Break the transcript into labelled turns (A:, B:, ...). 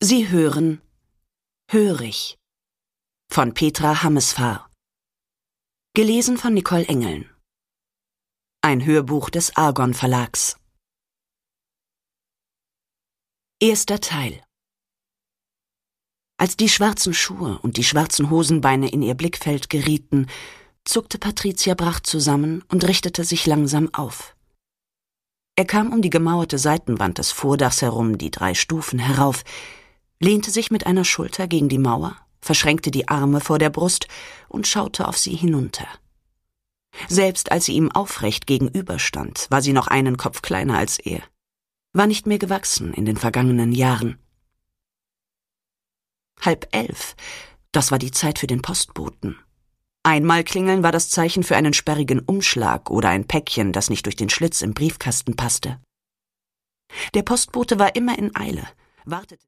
A: Sie hören Hörig von Petra Hammesfahr. Gelesen von Nicole Engeln. Ein Hörbuch des Argon Verlags. Erster Teil. Als die schwarzen Schuhe und die schwarzen Hosenbeine in ihr Blickfeld gerieten, zuckte Patricia Brach zusammen und richtete sich langsam auf. Er kam um die gemauerte Seitenwand des Vordachs herum, die 3 Stufen herauf, lehnte sich mit einer Schulter gegen die Mauer, verschränkte die Arme vor der Brust und schaute auf sie hinunter. Selbst als sie ihm aufrecht gegenüberstand, war sie noch einen Kopf kleiner als er, war nicht mehr gewachsen in den vergangenen Jahren. 10:30, das war die Zeit für den Postboten. Einmal klingeln war das Zeichen für einen sperrigen Umschlag oder ein Päckchen, das nicht durch den Schlitz im Briefkasten passte. Der Postbote war immer in Eile, wartete